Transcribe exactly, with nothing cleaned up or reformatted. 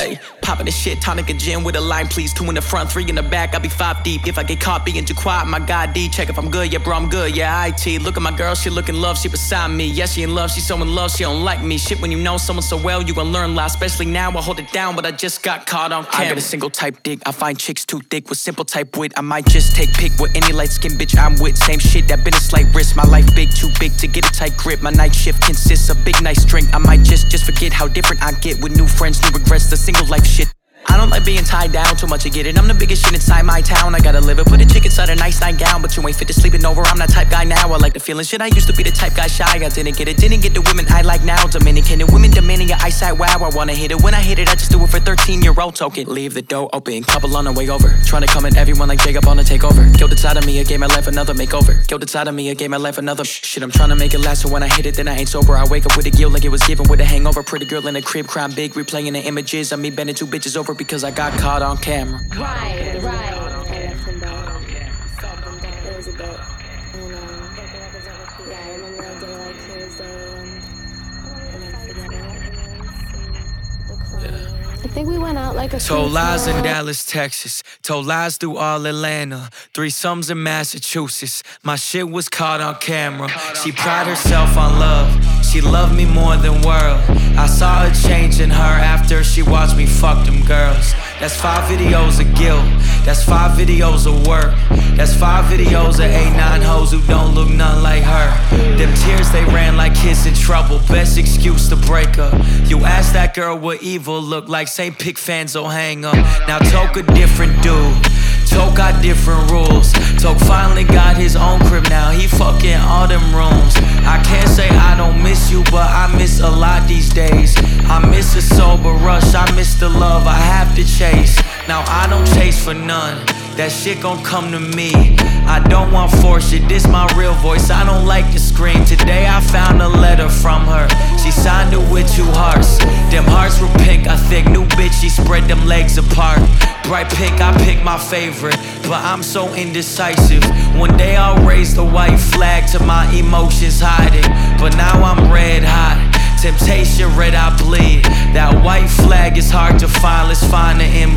Ayy, popping the shit, tonic a gym with a line, please. Two in the front, three in the back, I'll be five deep. If I get caught being too quiet, my God D, check if I'm good, yeah bro, I'm good, yeah I T. Look at my girl, she looking love, she beside me. Yeah, she in love, she so in love, she don't like me. Shit, when you know someone so well, you gon' learn a lot. Especially now, I hold it down, but I just got caught on camera. I got a single type dick, I find chicks too thick with simple type wit. I might just take pick with any light skin bitch I'm with. Same shit, that been a slight risk. My life big, too big to get a tight grip. My night shift consists of big nice drink. I might just, just forget how different I get with new friends, new regrets, the single life shit. I don't like being tied down too much to get it. I'm the biggest shit inside my town, I gotta live it. Put a chick inside a nice nightgown, but you ain't fit to sleeping over. I'm that type guy now, I like the feeling. Shit, I used to be the type guy shy, I didn't get it. Didn't get the women I like now. Dominican and women demanding your eyesight, wow, I wanna hit it. When I hit it, I just do it for thirteen year old token. Leave the door open, couple on the way over. Trying to come at everyone like Jacob on a takeover. Killed inside of me, it gave my life another makeover. Killed inside of me, it gave my life another shit. I'm trying to make it last, so when I hit it, then I ain't sober. I wake up with a guilt like it was given with a hangover. Pretty girl in a crib, crime big, replaying the images of me bending two bitches over because I got caught on camera. Right, right. I left him back. It was a bit. And, um, yeah, I remember that day like clear as day. And I forget it. I think we went out like a Told lies in Dallas, Texas. Told lies through all Atlanta. Threesomes in Massachusetts. My shit was caught on camera. She pride herself on love. She loved me more than world. I saw a change in her after she watched me fuck them girls. That's five videos of guilt. That's five videos of work. That's five videos of eight, nine hoes who don't look none like her. Them tears, they ran like kids in trouble. Best excuse to break up. You ask that girl what evil look like. Same pick fans will hang up. Now Toke a different dude. Toke got different rules. Toke finally got his own crib now. He fucking all them rooms. I can't say I don't miss you, but I miss a lot these days. I miss a sober rush. I miss the love I have to chase. Now I don't chase for none. That shit gon' come to me. I don't want force shit, this my real voice. I don't like to scream. Today I found a letter from her. She signed it with two hearts. Them hearts were pink, I think. New bitch, she spread them legs apart. Bright pink, I pick my favorite. But I'm so indecisive. One day I'll raise the white flag to my emotions hiding. But now I'm red hot. Temptation, red, I bleed. That white flag is hard to find. Let's find it in